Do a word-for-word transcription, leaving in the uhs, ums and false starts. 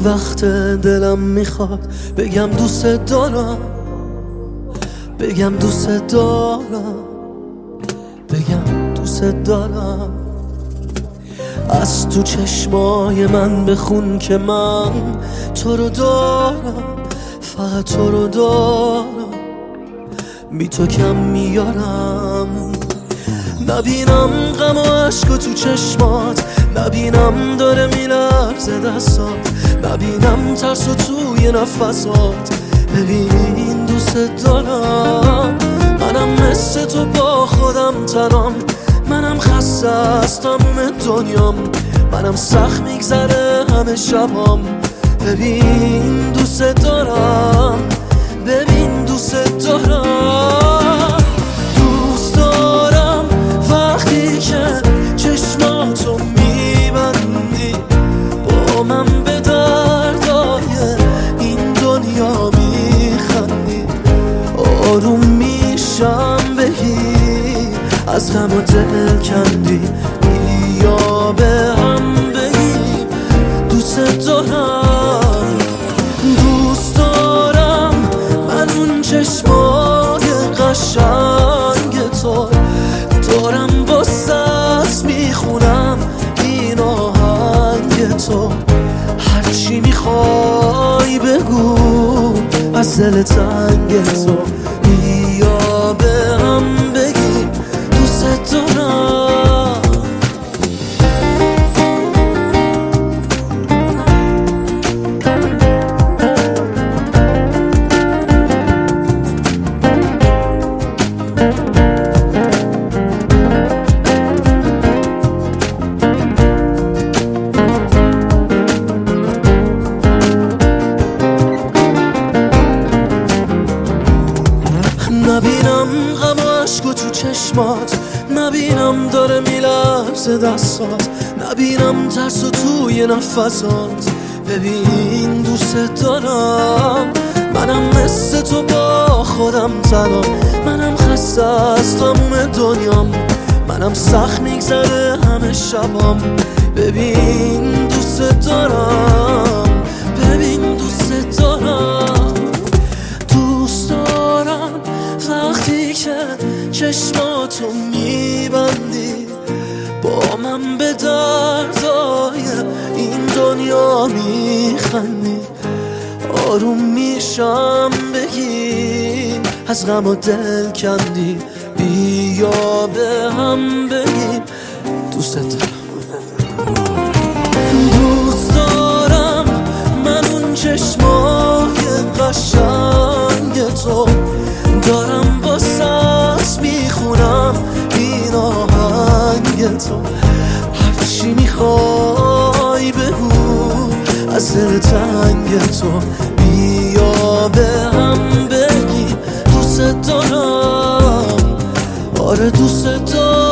وقت دلم میخواد بگم دوست دارم، بگم دوست دارم، بگم دوست دارم. از تو چشمای من بخون که من تو رو دارم، فقط تو رو دارم، بی تو کم میارم. نبینم غم و عشق تو چشمات، نبینم داره میلرزه دستات، نبینم ترس و توی نفسات. ببین دوست دارم، منم مثل تو با خودم تنام، منم خسته از تموم دنیام، منم سخت میگذره همه شبام. ببین دوست دارم، ببین دوست دارم، دوست دارم وقتی که چشماتو میبندی، با من به دردای این دنیا میخندی. آروم میشم بگی از غم و دل کندی، بیا به هم بگیم دوست دارم. دوست دارم من اون چشمای قشنگ تو دارم، با ساز میخونم این آهنگ تو. هرچی میخوای بگو از دل تنگ تو، بیا به هم بگیم دوست دارم. نبینم غم و عشق تو چشمات، نبینم داره میلرزه دستات، نبینم ترس و توی نفسات. ببین دوست دارم، منم مثل تو با خودم تنام، منم خسته از تموم دنیام، منم سخت میگذره همه شبام. ببین دوست دارم، ببین دوست دارم، دوست دارم وقتی که چشماتو میبندی، با من به دردای این دنیا میخندی. آروم میشم بگیم از غم و دل کندی، بیا به هم بگیم دوست دارم. دوست دارم من اون چشمای قشنگ تو دارم، با ساز میخونم این آهنگ تو. هرچی میخوای بگو از دل تنگ تو، بیا به هم بگیم دوست دارم. آره دوست دارم.